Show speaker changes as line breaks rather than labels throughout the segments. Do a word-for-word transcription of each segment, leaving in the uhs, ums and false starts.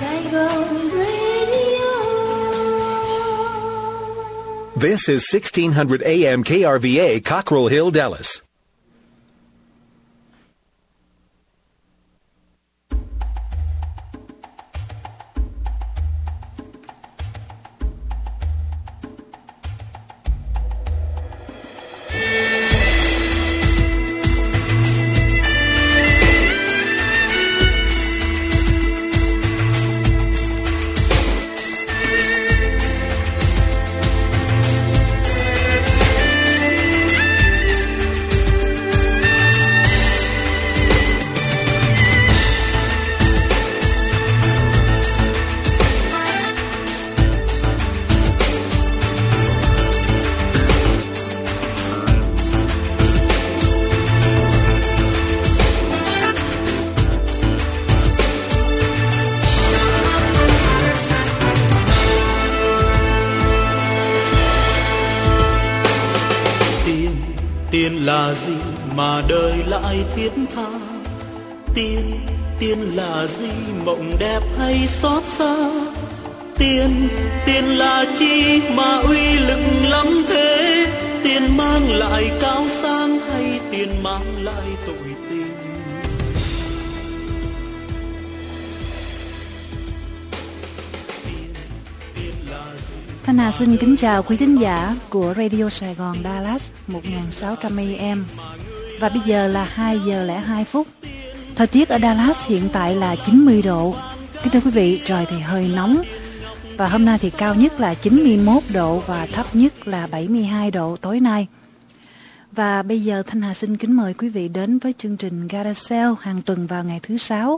Saigon Radio.
This is sixteen hundred A M K R V A, Cockrell Hill, Dallas.
Tiền là gì mà đời lại thiết tha? Tiền, tiền là gì mộng đẹp hay xót xa? Tiền, tiền là chi mà uy lực lắm thế? Tiền mang lại cao sang hay tiền mang lại tội tình?
Thanh Hà xin kính chào quý thính giả của Radio Sài Gòn Dallas một nghìn sáu trăm A M. Và bây giờ là hai giờ lẻ hai phút. Thời tiết ở Dallas hiện tại là chín mươi độ. Kính thưa quý vị, trời thì hơi nóng. Và hôm nay thì cao nhất là chín mươi mốt độ và thấp nhất là bảy mươi hai độ tối nay. Và bây giờ Thanh Hà xin kính mời quý vị đến với chương trình Garage Sale hàng tuần vào ngày thứ sáu.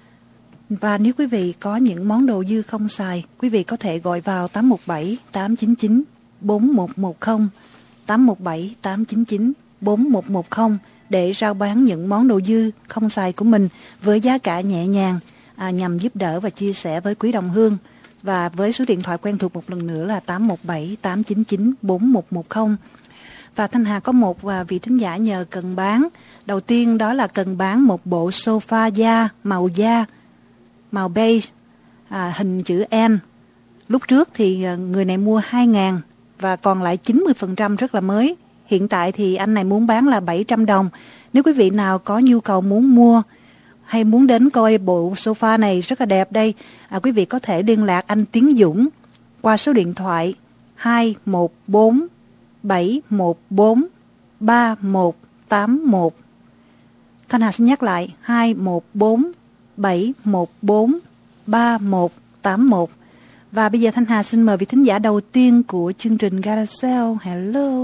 Và nếu quý vị có những món đồ dư không xài, quý vị có thể gọi vào tám một bảy tám chín chín bốn một một không, tám một bảy tám chín chín bốn một một không để rao bán những món đồ dư không xài của mình với giá cả nhẹ nhàng, à, nhằm giúp đỡ và chia sẻ với quý đồng hương. Và với số điện thoại quen thuộc một lần nữa là tám một bảy tám chín chín bốn một một không. Và Thanh Hà có một vị thính giả nhờ cần bán. Đầu tiên đó là cần bán một bộ sofa da màu da, màu beige, à, hình chữ N. Lúc trước thì người này mua hai ngàn và còn lại chín mươi phần trăm rất là mới. Hiện tại thì anh này muốn bán là bảy trăm đồng. Nếu quý vị nào có nhu cầu muốn mua hay muốn đến coi bộ sofa này rất là đẹp đây, à, quý vị có thể liên lạc anh Tiến Dũng qua số điện thoại hai một bốn bảy một bốn ba một tám một. Thanh Hà xin nhắc lại hai một bốn bảy một bốn ba một tám một. Và bây giờ Thanh Hà xin mời vị thính giả đầu tiên của chương trình Garage Sale. Hello.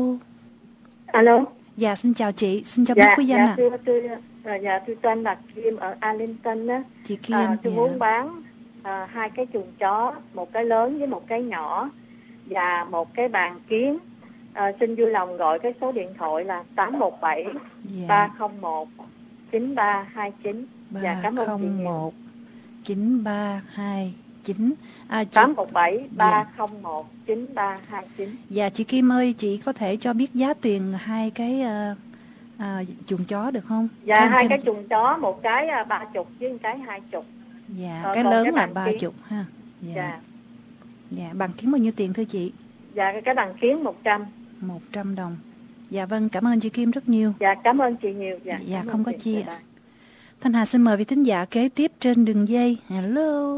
Alo.
Dạ, xin chào chị, xin cho
dạ,
biết quý danh ạ.
Dạ, tôi, tôi, dạ, tôi tên là Kim ở Arlington á.
Chị Kim.
À, tôi
dạ.
muốn bán à, hai cái chuồng chó, một cái lớn với một cái nhỏ và một cái bàn kiến. À, xin vui lòng gọi cái số điện thoại là tám một bảy ba không một chín ba hai chín. Dạ, cảm ơn chị nhiều.
chín ba hai chín. À, chị...
tám một bảy ba không một chín ba hai chín.
Dạ, chị Kim ơi, chị có thể cho biết giá tiền hai cái uh, uh, chuồng chó được không?
Dạ,
thêm,
hai
thêm...
cái chuồng chó, một cái ba chục với một cái hai chục.
Dạ, ờ, cái lớn cái là ba chục ha. Dạ.
Dạ.
Dạ, bằng kiến bao nhiêu tiền thưa chị?
Dạ, cái bằng kiến một trăm.
một trăm đồng. Dạ vâng, cảm ơn chị Kim rất nhiều.
Dạ, cảm ơn chị nhiều. Dạ,
dạ không có chi ạ. Thanh Hà xin mời vị thính giả kế tiếp trên đường dây. Hello.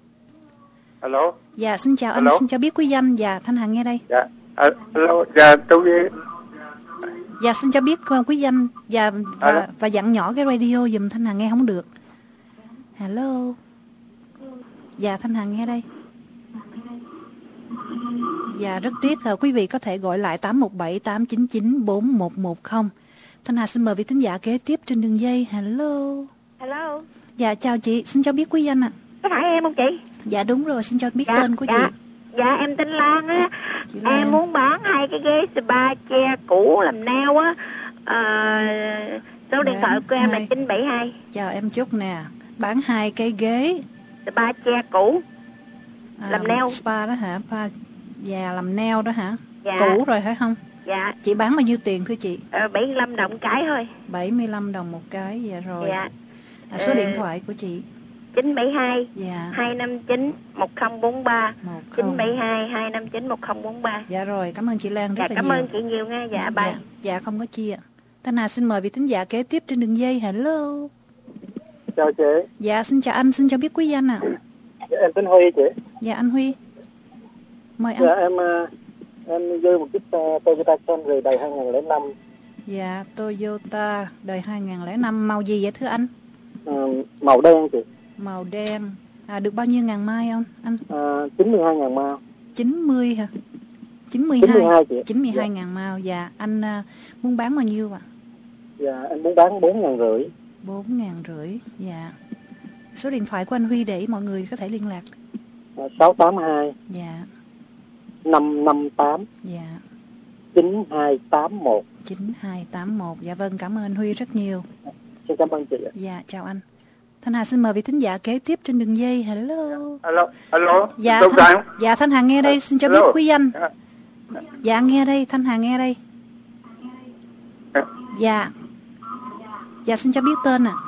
Hello.
Dạ, xin chào anh,
Hello.
xin cho biết quý danh. Dạ, Thanh Hà nghe đây.
Dạ, hello, dạ, tôi...
Dạ, xin cho biết quý danh. Dạ, và, và dặn nhỏ cái radio dùm Thanh Hà nghe không được. Hello. Dạ, Thanh Hà nghe đây. Dạ, rất tiếc là quý vị có thể gọi lại tám một bảy tám chín chín bốn một một không. Thanh Hà xin mời vị thính giả kế tiếp trên đường dây. Hello.
Hello.
Dạ, chào chị, xin cho biết quý danh ạ. À.
Có phải em không chị?
Dạ đúng rồi, xin cho biết
dạ,
tên của
dạ.
chị.
Dạ, em tên Lan á. Em muốn bán hai cái ghế spa che cũ làm nail á. À, số điện thoại của em hai. là chín bảy hai.
Chào em Trúc nè. Bán hai cái ghế
spa che cũ
à,
làm nail.
Spa đó hả? Spa già làm nail đó hả?
Dạ.
Cũ rồi phải không?
Dạ.
Chị bán bao nhiêu tiền thưa chị?
Ờ, bảy mươi lăm đồng cái thôi.
bảy mươi lăm đồng một cái, dạ rồi.
Dạ.
À, số ờ... điện thoại của chị?
chín bảy hai
Dạ.
hai năm chín một không bốn ba.
một
chín bảy hai hai năm chín một không bốn ba.
Dạ rồi, cảm ơn chị Lan rất
Dạ
là
cảm
nhiều.
ơn chị nhiều nha. Dạ bye.
Dạ, dạ không có chi ạ. Thanh Hà xin mời vị thính giả kế tiếp trên đường dây. Hello.
Chào chị.
Dạ xin chào anh, xin cho biết quý danh ạ. À.
Em tên Huy chị.
Dạ anh Huy. Mời anh.
Dạ em em dư một chiếc uh, Toyota Camry đời hai không không năm.
Dạ Toyota đời hai không không năm, màu gì vậy thưa anh?
Uh, màu đen chị.
Màu đen. À, được bao nhiêu ngàn mai không anh?
Uh, chín mươi hai ngàn mile.
chín mươi hả? chín mươi hai.
chín mươi hai chị.
chín mươi hai
dạ.
ngàn mile. Dạ anh uh, muốn bán bao nhiêu ạ? À?
Dạ em muốn bán bốn ngàn rưỡi.
bốn ngàn rưỡi. Dạ. Số điện thoại của anh Huy để mọi người có thể liên lạc.
Uh, sáu tám hai.
Dạ.
năm năm tám.
Dạ.
chín hai tám một.
chín hai tám một. Dạ vâng, cảm ơn anh Huy rất nhiều.
Xin cảm ơn chị ạ.
Dạ, chào anh. Thanh Hà xin mời vị thính giả kế tiếp trên đường dây. Hello.
Alo, alo.
Dạ, Thanh, dạ Thanh Hà nghe đây, xin cho biết quý danh. Dạ nghe đây, Thanh Hà nghe đây. Dạ. Dạ xin cho biết tên ạ. À.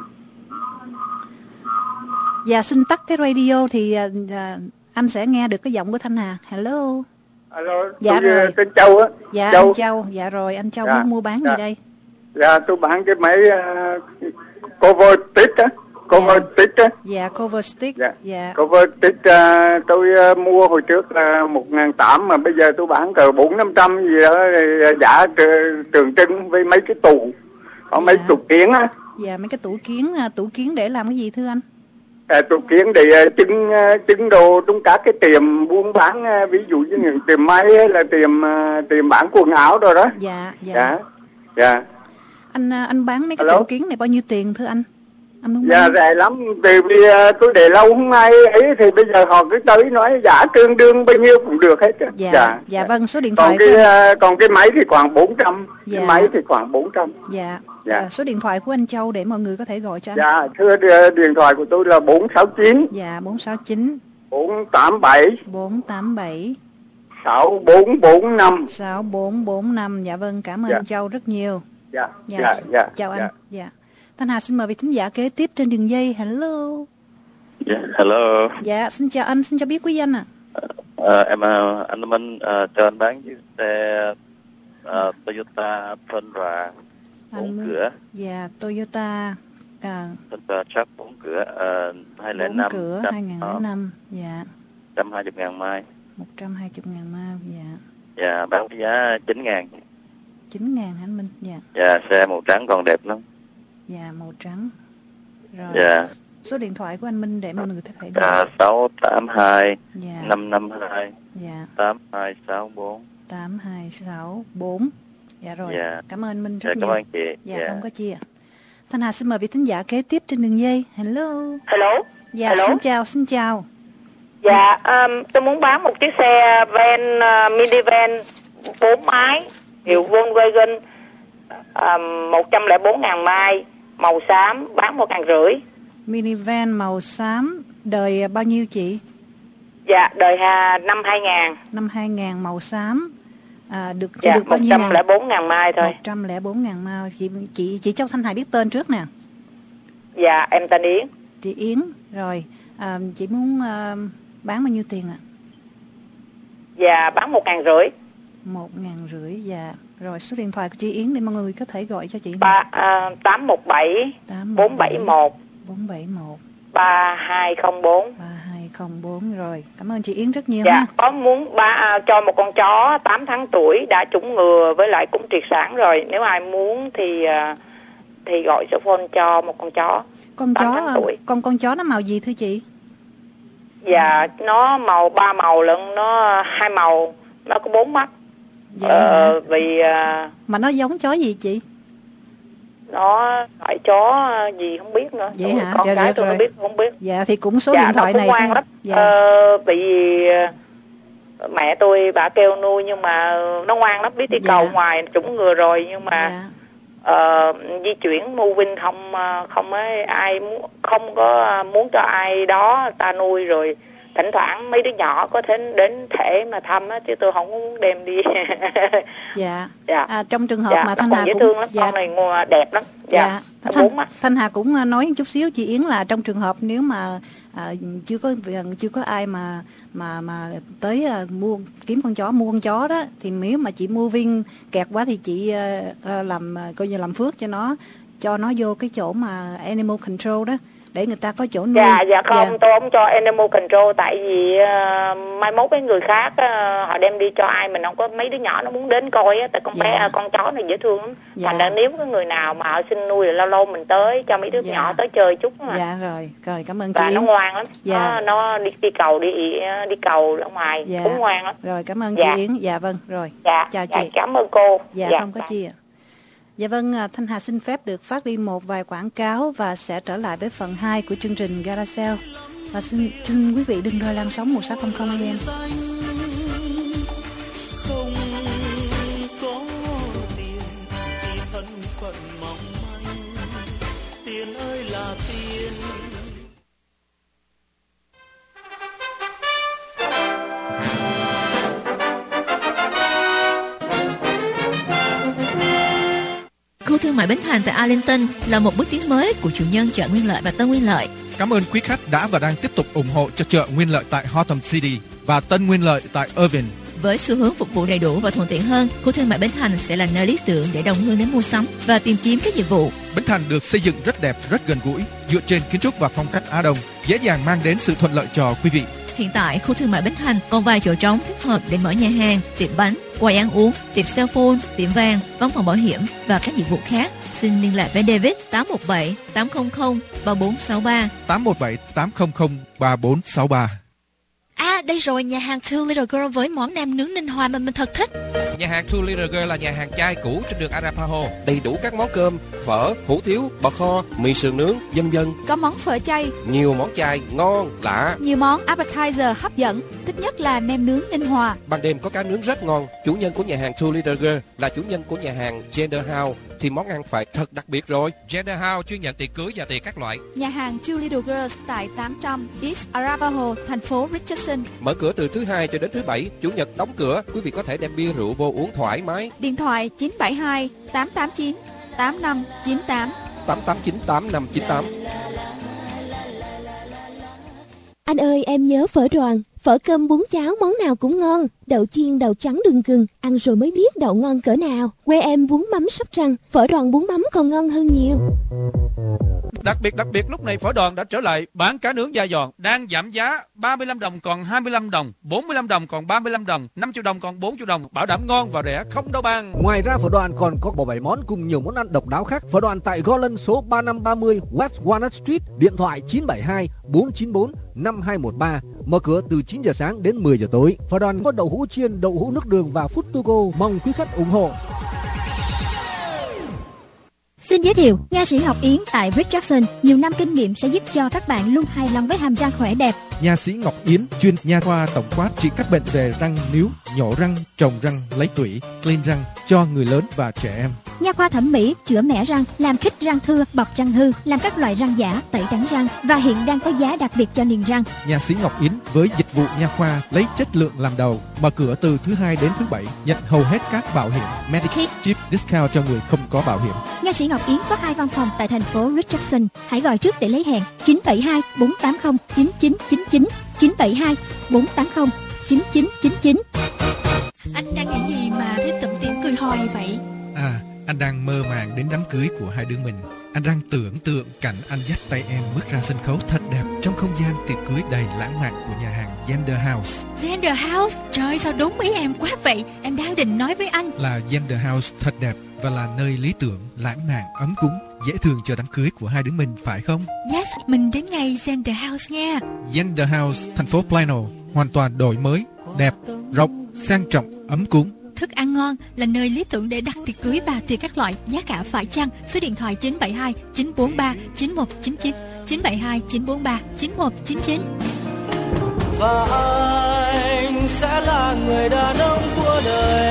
Dạ xin tắt cái radio thì uh, anh sẽ nghe được cái giọng của Thanh Hà. Hello.
Alo,
dạ
tôi
rồi.
tên Châu á.
Dạ
Châu.
anh Châu, dạ rồi anh Châu
dạ.
muốn mua bán
dạ.
gì đây?
Dạ tôi bán cái máy uh, cover stick á, cover
dạ.
stick á.
Dạ cover stick.
Dạ.
dạ.
Cover stick uh, tôi uh, mua hồi trước là một ngàn tám mà bây giờ tôi bán cỡ bốn năm trăm gì đó, giá tượng trưng với mấy cái tủ, có dạ. mấy tủ kiến á.
Dạ mấy cái tủ kiến, tủ kiến để làm cái gì thưa anh?
À, tủ kiến để uh, trưng uh, trưng đồ trong các cái tiệm buôn bán, uh, ví dụ như những tiệm may hay là tiệm uh, tiệm bán quần áo rồi đó.
Dạ dạ.
Dạ. dạ.
Anh anh bán mấy cái
Hello?
tủ kiến này bao nhiêu tiền thưa anh? Anh muốn
dạ
bán...
rẻ lắm, vì, vì uh, tôi để lâu không ai ấy thì bây giờ họ cứ tới nói giá tương đương bao nhiêu cũng được hết.
Dạ dạ, dạ vâng, số điện thoại
còn cái uh, còn cái máy thì khoảng bốn trăm. Dạ. Cái máy thì khoảng bốn trăm.
Dạ.
Dạ.
À, số điện thoại của anh Châu để mọi người có thể gọi cho anh.
Dạ, thưa điện thoại của tôi là bốn sáu chín.
Dạ, bốn sáu chín.
bốn tám bảy.
bốn tám bảy.
sáu bốn bốn năm.
sáu bốn bốn năm. Dạ vâng, cảm ơn
dạ.
anh Châu rất nhiều.
Dạ.
Dạ.
dạ, dạ
chào
dạ.
anh. Dạ. Thanh Hà xin mời vị thính giả kế tiếp trên đường dây. Hello.
Dạ, yeah, hello.
Dạ, xin chào anh, xin cho biết quý danh ạ.
À. À, em anh Minh uh, cho anh bán chiếc xe uh, Toyota Tundra bốn cửa.
Dạ, Toyota à,
Tundra Truck bốn cửa uh, hai không không năm.
bốn cửa hai không không năm. Dạ.
một trăm hai mươi ngàn mai.
một trăm hai mươi ngàn mai. Dạ.
Dạ, bán với giá chín ngàn.
chín ngàn hả anh Minh? Dạ.
Dạ, xe màu trắng còn đẹp lắm.
Dạ, màu trắng. Rồi.
Dạ.
Số điện thoại của anh Minh để mọi người có thể gọi.
Dạ, sáu tám hai
dạ.
năm năm hai.
Dạ.
tám hai sáu bốn.
tám hai sáu bốn. Dạ rồi.
Dạ.
Cảm ơn anh Minh rất
dạ,
nhiều.
Cảm ơn chị.
Dạ,
dạ.
không có chi ạ. Thanh Hà xin mời vị thính giả kế tiếp trên đường dây. Hello.
Hello.
Dạ,
Hello.
xin chào, xin chào.
Dạ, um, tôi muốn bán một chiếc xe van, uh, minivan bốn mái hiệu Volkswagen um, một trăm lẻ bốn ngàn mai, màu xám, bán một ngàn rưỡi.
Minivan màu xám, đời bao nhiêu chị?
Dạ, đời hà, năm hai ngàn.
Năm hai ngàn, màu xám. À, được chỉ
dạ,
được bao nhiêu ngàn?
một trăm lẻ bốn ngàn mai thôi.
một trăm lẻ bốn ngàn mai. Chị chị chị cho Thanh Hà biết tên trước nè.
Dạ, em tên Yến.
Chị Yến, rồi. À, chị muốn uh, bán bao nhiêu tiền ạ? À?
Dạ, bán một ngàn rưỡi.
Một ngàn rưỡi, dạ. Rồi số điện thoại của chị Yến để mọi người có thể gọi cho chị.
Ba tám một bảy bốn bảy một
bốn bảy một
ba hai không bốn.
Ba hai không bốn. Rồi, cảm ơn chị Yến rất nhiều.
Dạ,
ha.
có muốn ba à, cho một con chó tám tháng tuổi đã trúng ngừa với lại cũng triệt sản rồi. Nếu ai muốn thì à, thì gọi số phone cho một con chó.
Con chó con con chó nó màu gì thưa chị?
Dạ, nó màu ba màu lận, nó hai màu, nó có bốn mắt.
Dạ.
Ờ, vì à,
mà nó giống chó gì chị?
Nó phải chó gì không biết nữa.
Vậy hả?
Con
Dạ,
cái
được
tôi
rồi.
không biết không biết.
Dạ thì cũng số
dạ,
điện thoại
nó
này
ngoan
thôi.
lắm.
Dạ.
Ờ, vì mẹ tôi bà kêu nuôi nhưng mà nó ngoan lắm, biết đi
dạ.
cầu ngoài trúng ngừa rồi nhưng mà
dạ.
uh, di chuyển moving không không ấy, ai muốn không có muốn cho ai đó ta nuôi rồi thỉnh thoảng mấy đứa nhỏ có thể đến thể mà thăm á, chứ tôi không muốn đem đi.
Dạ.
Dạ.
À, trong trường hợp
dạ,
mà Thanh
Hà
cũng
dễ thương lắm,
dạ.
con này mua đẹp lắm. Dạ.
Dạ.
Thanh,
Thanh, Thanh Hà cũng nói một chút xíu chị Yến là trong trường hợp nếu mà à, chưa có chưa có ai mà mà mà tới à, mua kiếm con chó mua con chó đó, thì nếu mà chị mua viên kẹt quá thì chị à, à, làm à, coi như làm phước cho nó, cho nó vô cái chỗ mà animal control đó để người ta có chỗ nuôi.
Dạ dạ không,
dạ.
tôi không cho animal control, tại vì uh, mai mốt với người khác uh, họ đem đi cho ai mình không có, mấy đứa nhỏ nó muốn đến coi á, tại con
dạ.
bé con chó này dễ thương lắm.
Dạ.
Thành ra nếu có người nào mà họ xin nuôi thì lâu lâu mình tới cho mấy đứa
dạ.
nhỏ tới chơi chút mà.
Dạ rồi, rồi cảm ơn
và
chị.
Và nó ngoan lắm.
Dạ.
Nó, nó đi đi cầu đi đi cầu ở ngoài
dạ.
cũng ngoan lắm.
Rồi cảm ơn
dạ.
chị Yến. Dạ vâng, rồi.
Dạ.
Chào
dạ,
chị.
Cảm ơn cô.
Dạ,
dạ.
không có chi ạ. Dạ vâng, Thanh Hà xin phép được phát đi một vài quảng cáo và sẽ trở lại với phần hai của chương trình Garacel. Và xin, xin quý vị đừng rời làn sóng một sáu không không a em.
Không có tiền thì thân phận mong manh, tiền ơi là tiền.
Khu thương mại Bến Thành tại Arlington là một bước tiến mới của chủ nhân chợ Nguyên Lợi và Tân Nguyên Lợi.
Cảm ơn quý khách đã và đang tiếp tục ủng hộ cho chợ Nguyên Lợi tại Hotham City và Tân Nguyên Lợi tại Irvine.
Với xu hướng phục vụ đầy đủ và thuận tiện hơn, khu thương mại Bến Thành sẽ là nơi lý tưởng để đồng hương đến mua sắm và tìm kiếm các dịch vụ.
Bến Thành được xây dựng rất đẹp, rất gần gũi, dựa trên kiến trúc và phong cách Á Đông, dễ dàng mang đến sự thuận lợi cho quý vị.
Hiện tại, khu thương mại Bến Thành còn vài chỗ trống thích hợp để mở nhà hàng, tiệm bánh, quầy ăn uống, tiệm cell phone, tiệm vàng, văn phòng bảo hiểm và các dịch vụ khác. Xin liên lạc với David tám một bảy tám không không ba bốn sáu ba
tám một bảy tám không không ba bốn sáu ba.
À, đây rồi, nhà hàng Two Little Girl với món nem nướng Ninh Hòa mà mình thật thích.
Nhà hàng Two Little Girl là nhà hàng chai cũ trên đường Arapaho, đầy đủ các món cơm, phở, hủ tiếu, bò kho, mì sườn nướng, vân vân.
Có món phở chay,
nhiều món chay ngon lạ,
nhiều món appetizer hấp dẫn, thích nhất là nem nướng Ninh Hòa.
Ban đêm có cá nướng rất ngon. Chủ nhân của nhà hàng Two Little Girl là chủ nhân của nhà hàng Gender House thì món ăn phải thật đặc biệt rồi. Gender House chuyên nhận tiệc cưới và tiệc các loại.
Nhà hàng Two Little Girls tại tám trăm East Arapaho, thành phố Richardson.
Mở cửa từ thứ hai cho đến thứ bảy, chủ nhật đóng cửa. Quý vị có thể đem bia rượu vô uống thoải mái.
Điện thoại chín bảy hai tám tám chín tám năm chín tám
tám tám chín tám năm chín tám.
Anh ơi, em nhớ phở Đoàn. Phở cơm bún cháo món nào cũng ngon. Đậu chiên đậu trắng đường gừng, ăn rồi mới biết đậu ngon cỡ nào. Quê em bún mắm Sóc Trăng, phở Đoàn bún mắm còn ngon hơn nhiều.
Đặc biệt đặc biệt lúc này phở Đoàn đã trở lại bán cá nướng da giòn, đang giảm giá ba mươi lăm đồng còn hai mươi lăm đồng, bốn mươi lăm đồng còn ba mươi lăm đồng, năm mươi đồng còn bốn mươi đồng, bảo đảm ngon và rẻ không đâu bằng.
Ngoài ra phở Đoàn còn có bộ bảy món cùng nhiều món ăn độc đáo khác. Phở Đoàn tại Golden số ba năm ba mươi West Walnut Street, điện thoại chín bảy hai bốn chín bốn năm hai một ba, mở cửa từ chín giờ sáng đến mười giờ tối. Phở Đoàn có đậu hũ chiên, đậu hũ nước đường và food to go, mong quý khách ủng hộ.
Xin giới thiệu, nha sĩ Ngọc Yến tại Richardson, nhiều năm kinh nghiệm sẽ giúp cho các bạn luôn hài lòng với hàm răng khỏe đẹp.
Nha sĩ Ngọc Yến chuyên nha khoa tổng quát trị các bệnh về răng níu, nhổ răng, trồng răng, lấy tủy, clean răng cho người lớn và trẻ em.
Nha khoa thẩm mỹ chữa mẻ răng, làm khích răng thưa, bọc răng hư, làm các loại răng giả, tẩy trắng răng và hiện đang có giá đặc biệt cho niềng răng.
Nha sĩ Ngọc Yến với dịch vụ nha khoa lấy chất lượng làm đầu, mở cửa từ thứ hai đến thứ bảy, nhận hầu hết các bảo hiểm Medicaid, chip discount cho người không có bảo hiểm.
Nha sĩ Ngọc Yến có hai văn phòng tại thành phố Richardson. Hãy gọi trước để lấy hẹn chín bảy hai bốn tám không chín chín chín chín chín bảy hai bốn tám không chín chín chín chín.
Anh đang nghĩ gì mà thích tủm tỉm cười hoài vậy?
À, anh đang mơ màng đến đám cưới của hai đứa mình. Anh đang tưởng tượng cảnh anh dắt tay em bước ra sân khấu thật đẹp trong không gian tiệc cưới đầy lãng mạn của nhà hàng Gender House.
Gender House? Trời, sao đúng ý em quá vậy? Em đang định nói với anh
là Gender House thật đẹp và là nơi lý tưởng, lãng mạn, ấm cúng, dễ thương cho đám cưới của hai đứa mình, phải không?
Yes, mình đến ngay Gender House nha.
Gender House, thành phố Plano, hoàn toàn đổi mới, đẹp, rộng, sang trọng, ấm cúng.
Thức ăn ngon, là nơi lý tưởng để đặt tiệc cưới và tiệc các loại, giá cả phải chăng. Số điện thoại chín bảy hai chín bốn ba chín một chín chín, chín bảy hai chín bốn ba chín một chín chín.
Và anh sẽ là người đàn ông của đời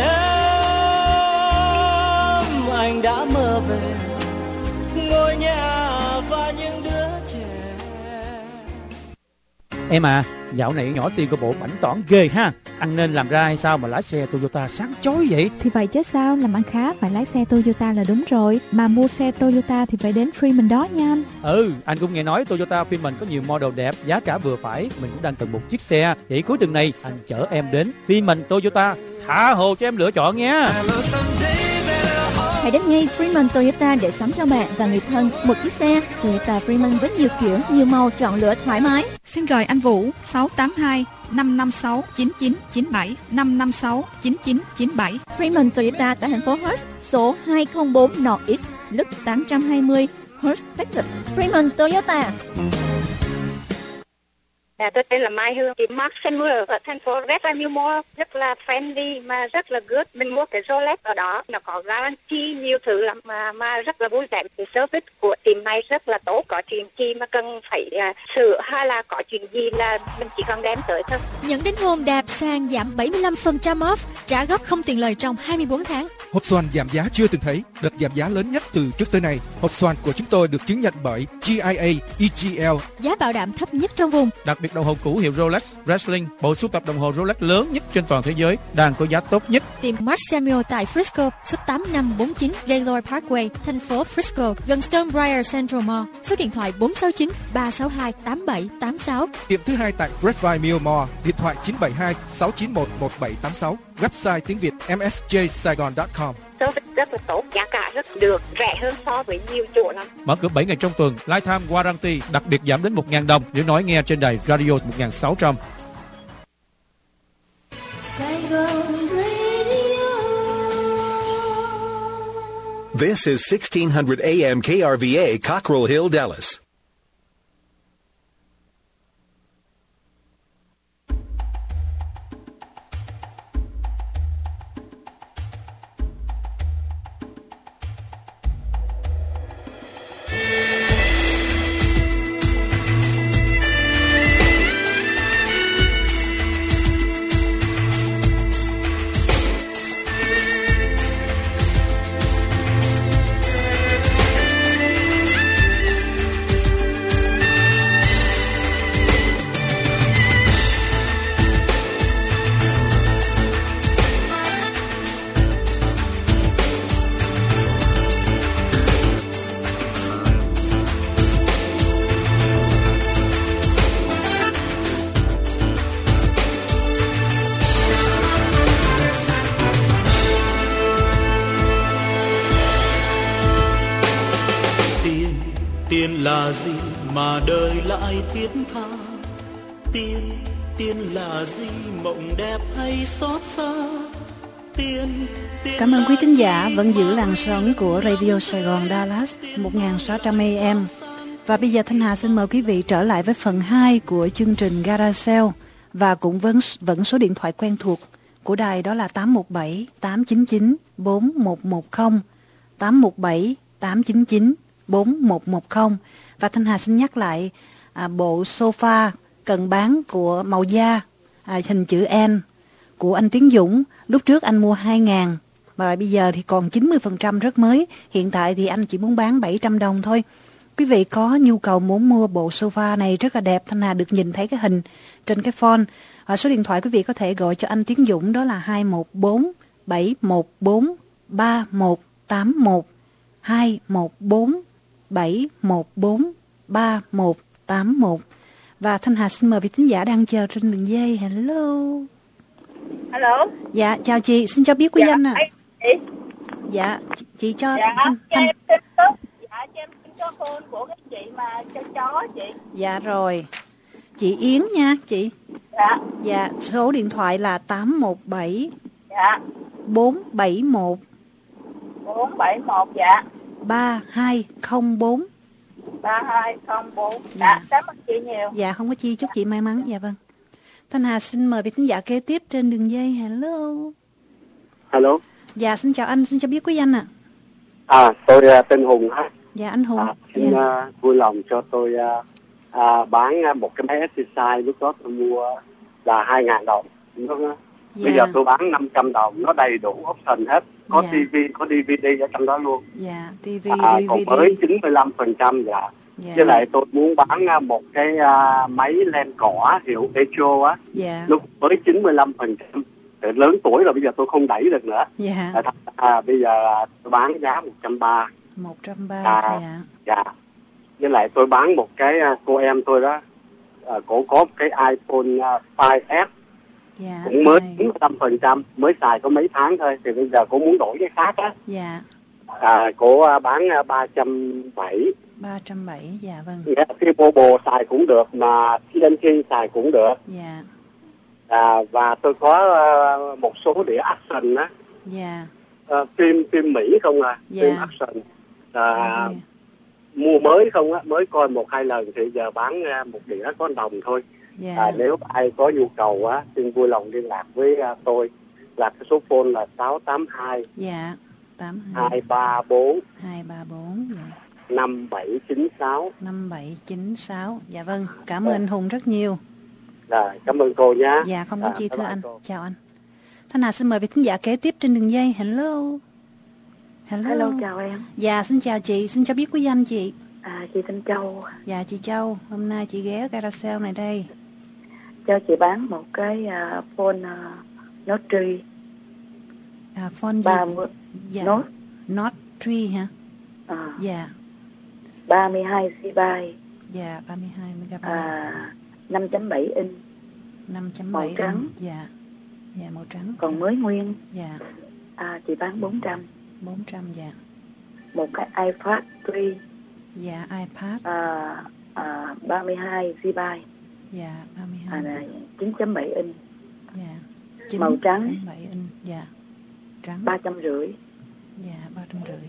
em. Anh đã mơ về ngôi nhà và những đứa trẻ.
Em à,
Dạo này nhỏ tiền của bộ bảnh tỏn ghê ha. Anh nên làm ra hay sao mà lái xe Toyota sáng chói vậy?
Thì vậy chứ sao, làm ăn khá phải lái xe Toyota là đúng rồi. Mà mua xe Toyota thì phải đến Freeman đó nha anh.
Ừ, anh cũng nghe nói Toyota Freeman có nhiều model đẹp, giá cả vừa phải. Mình cũng đang cần một chiếc xe. Vậy cuối tuần này anh chở em đến Freeman Toyota, tha hồ cho em lựa chọn nha.
Hãy đến ngay Freeman Toyota để sắm cho bạn và người thân một chiếc xe Toyota Freeman với nhiều kiểu, nhiều màu chọn lựa thoải mái.
Xin gọi anh Vũ sáu tám hai năm năm sáu chín chín chín bảy năm năm sáu chín chín chín bảy.
Freeman Toyota tại thành phố Hurst, số hai không bốn North East, Loop tám trăm hai mươi, Hurst, Texas. Freeman Toyota.
À, tôi tên là Mai Hương, chị Mark Samuel ở thành phố Red Avenue Mall, rất là friendly mà rất là good. Mình mua cái Rolex ở đó, nó có guarantee nhiều thứ lắm mà mà rất là vui vẻ. Cái service của team này rất là tốt, có chuyện chi mà cần phải uh, sửa hay là có chuyện gì là mình chỉ cần đem tới thôi.
Những đính hôn đẹp sang giảm bảy mươi lăm phần trăm off, trả góp không tiền lời trong hai mươi bốn tháng.
Hộp xoàn giảm giá chưa từng thấy, đợt giảm giá lớn nhất từ trước tới nay. Hộp xoàn của chúng tôi được chứng nhận bởi G I A, E G L.
Giá bảo đảm thấp nhất trong vùng.
Đặc biệt đồng hồ cũ hiệu Rolex Wrestling, bộ sưu tập đồng hồ Rolex lớn nhất trên toàn thế giới, đang có giá tốt nhất.
Tiệm Mark Samuel tại Frisco, số tám năm bốn chín Gaylord Parkway, thành phố Frisco, gần Stonebriar Central Mall. Số điện thoại bốn sáu chín ba sáu hai tám bảy tám sáu.
Tiệm thứ hai tại Grapevine Mill Mall, điện thoại chín bảy hai sáu chín một một bảy tám sáu. Website tiếng Việt m s j saigon chấm com.
Service rất là tốt, giá cả rất được, rẻ hơn so với nhiều chỗ lắm.
Mở cửa bảy ngày trong tuần, lifetime warranty, đặc biệt giảm đến một nghìn đồng nếu nói nghe trên đài radio một nghìn sáu trăm.
This is sixteen hundred A M K R V A, Cockrell Hill, Dallas.
Tiền là gì mà đời lại thiết tha? Tiền, tiền là gì mộng đẹp hay xót xa? Tiền, tiền.
Cảm ơn quý thính giả vẫn giữ làn sóng của Radio Sài Gòn Dallas một nghìn sáu trăm A M. Và bây giờ Thanh Hà xin mời quý vị trở lại với phần hai của chương trình Garage Sale, và cũng vẫn vẫn số điện thoại quen thuộc của đài, đó là tám một bảy tám chín chín bốn một một không, tám một bảy tám chín chín bốn một một không. Và Thanh Hà xin nhắc lại à, bộ sofa cần bán của màu da à, hình chữ N của anh Tiến Dũng. Lúc trước anh mua hai ngàn và bây giờ thì còn chín mươi phần trăm, rất mới. Hiện tại thì anh chỉ muốn bán bảy trăm đồng thôi. Quý vị có nhu cầu muốn mua bộ sofa này rất là đẹp, Thanh Hà được nhìn thấy cái hình trên cái phone. Ở số điện thoại quý vị có thể gọi cho anh Tiến Dũng, đó là hai một bốn bảy một bốn ba một tám một, hai một bốn bảy một bốn ba một tám một. Và Thanh Hà xin mời vị thính giả đang chờ trên đường dây. Hello.
Hello.
Dạ, chào chị, xin cho biết quý
dạ,
danh ạ.
À.
Dạ, chị cho
dạ,
Thanh, Thanh...
Em xin tốt. Dạ, cho em xin cho phone của cái chị mà cho chó chị.
Dạ rồi. Chị Yến nha chị.
Dạ.
Dạ, số điện thoại là tám một bảy
dạ
bốn bảy một
bốn bảy một dạ
ba hai không bốn
ba hai không bốn. Dạ, cảm ơn chị nhiều.
Dạ, không có chi, chúc chị may mắn. Dạ vâng. Thanh Hà xin mời vị thính giả kế tiếp trên đường dây. Hello.
Hello.
Dạ, xin chào anh, xin cho biết quý anh ạ.
À. à, tôi uh, tên Hùng ha.
Dạ, anh Hùng.
À, xin
dạ.
uh, vui lòng cho tôi uh, uh, bán uh, một cái máy exercise. Lúc đó tôi mua là hai ngàn đồng. Đúng không? Dạ. Bây giờ tôi bán năm trăm đồng, nó đầy đủ option hết. Có dạ. ti vi, có đê vê đê ở trong đó luôn.
Dạ, ti vi,
à,
đê vê đê.
Còn mới chín mươi lăm phần trăm dạ. Yeah. Với lại tôi muốn bán uh, một cái uh, máy len cỏ hiệu Echo á.
Yeah.
Lúc mới chín mươi lăm phần trăm. Lớn tuổi rồi bây giờ tôi không đẩy được nữa.
Yeah.
À, à, bây giờ tôi bán giá một trăm ba mươi.
một trăm ba mươi.
À,
dạ.
Dạ. Với lại tôi bán một cái uh, cô em tôi đó. À, cổ có cái iPhone uh, năm S.
Dạ.
Cũng mới chín mươi lăm phần trăm, mới xài có mấy tháng thôi. Thì bây giờ cô muốn đổi cái khác á.
Dạ.
À, cô uh, bán uh, ba trăm bảy mươi.
ba trăm bảy mươi, dạ vâng.
Dạ, T-Mobile xài cũng được, mà tê en tê xài cũng được.
Dạ.
À, và tôi có uh, một số đĩa action á.
Dạ.
Uh, phim phim Mỹ không à,
dạ.
phim action. À, okay. Mua mới không á, mới coi một hai lần thì giờ bán uh, một đĩa có đồng thôi.
Dạ.
À, nếu ai có nhu cầu á, xin vui lòng liên lạc với uh, tôi. Là cái số phone là sáu tám hai.
Dạ. tám hai.
hai ba bốn.
hai ba bốn. Dạ.
năm bảy chín sáu.
năm bảy chín sáu. Dạ vâng, cảm ơn anh Hùng rất nhiều.
Dạ, cảm ơn cô nhé.
Dạ, không có
à,
chi thưa anh.
cô.
Chào anh. Thanh Hà xin mời vị thính giả kế tiếp trên đường dây. Hello. Hello.
Hello, chào em.
Dạ, xin chào chị. Xin cho biết quý danh chị.
À, chị tên Châu.
Dạ, chị Châu. Hôm nay chị ghé Carousel này đây.
Cho chị bán một cái uh, phone uh, Note ba.
À, phone gì?
ba mươi.
Dạ.
Note.
Note ba hả?
À.
Dạ.
ba mươi hai gi ga bai.
Dạ, ba mươi hai mê ga bai.
À, năm chấm bảy inch.
năm chấm bảy
màu trắng.
inch. Dạ. Dạ, màu trắng.
Còn mới nguyên.
Dạ.
À, chị bán bốn trăm.
bốn trăm, dạ.
Một cái iPad ba.
Dạ, iPad.
À, à, ba mươi hai gi ga bai.
Dạ, ba mươi hai.
À, này, chín chấm bảy inch.
Dạ.
Màu trắng.
chín chấm bảy inch. Dạ. Trắng.
ba trăm rưỡi.
Dạ, ba trăm rưỡi.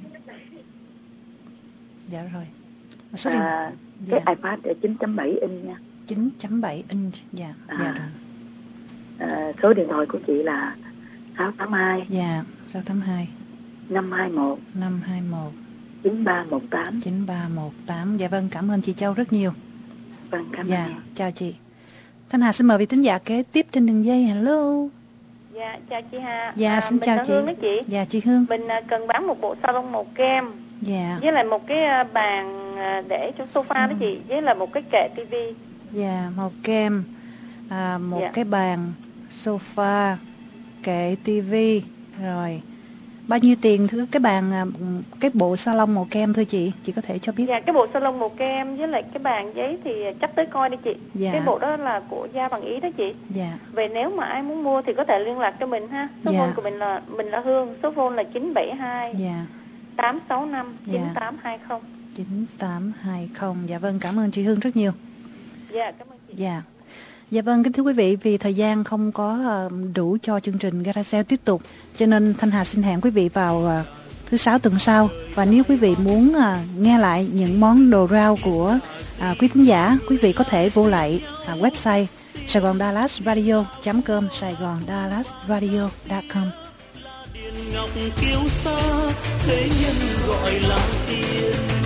Dạ rồi. Số
à,
điện...
cái iPad là chín chấm bảy inch nha.
chín chấm bảy inch. Dạ.
À.
Dạ rồi.
À, số điện thoại của chị là sáu tám hai.
Dạ, sáu tám hai.
năm hai mốt.
năm hai mốt.
chín ba một tám.
chín ba một tám. Dạ vâng, cảm ơn chị Châu rất nhiều.
Vâng, cảm
dạ,
ơn em.
Chào chị. Thanh Hà xin mời vị thính giả kế tiếp trên đường dây. Hello.
Dạ, chào chị Hà.
Dạ,
à,
xin chào chị.
Hương đó chị.
Dạ, chị Hương.
Mình à, cần bán một bộ salon màu kem.
Dạ.
Với lại một cái à, bàn à, để trong sofa ừ. đó chị. Với là một cái kệ tivi.
Dạ, màu kem. À, một dạ. cái bàn sofa, kệ tivi. Rồi. Bao nhiêu tiền thưa cái bàn, cái bộ salon màu kem thôi chị? Chị có thể cho biết.
Dạ, cái bộ salon màu kem với lại cái bàn giấy thì chắc tới coi đi chị.
Dạ.
Cái bộ đó là của Gia Bằng Ý đó chị.
Dạ.
Về nếu mà ai muốn mua thì có thể liên lạc cho mình ha. Số
dạ.
phone của mình là mình là Hương, số phone là chín bảy hai.
Dạ.
tám sáu năm chín tám hai không.
chín tám hai không. Dạ vâng, cảm ơn chị Hương rất nhiều.
Dạ, cảm ơn chị.
Dạ. Dạ vâng, kính thưa quý vị, vì thời gian không có đủ cho chương trình Garage tiếp tục, cho nên Thanh Hà xin hẹn quý vị vào thứ sáu tuần sau. Và nếu quý vị muốn nghe lại những món đồ rau của à, quý thính giả, quý vị có thể vô lại à, website Sài Gòn Dallas Radio chấm com, Sài Gòn Dallas Radio chấm com.
Ngọc kiêu sa thế nhân gọi là tiên.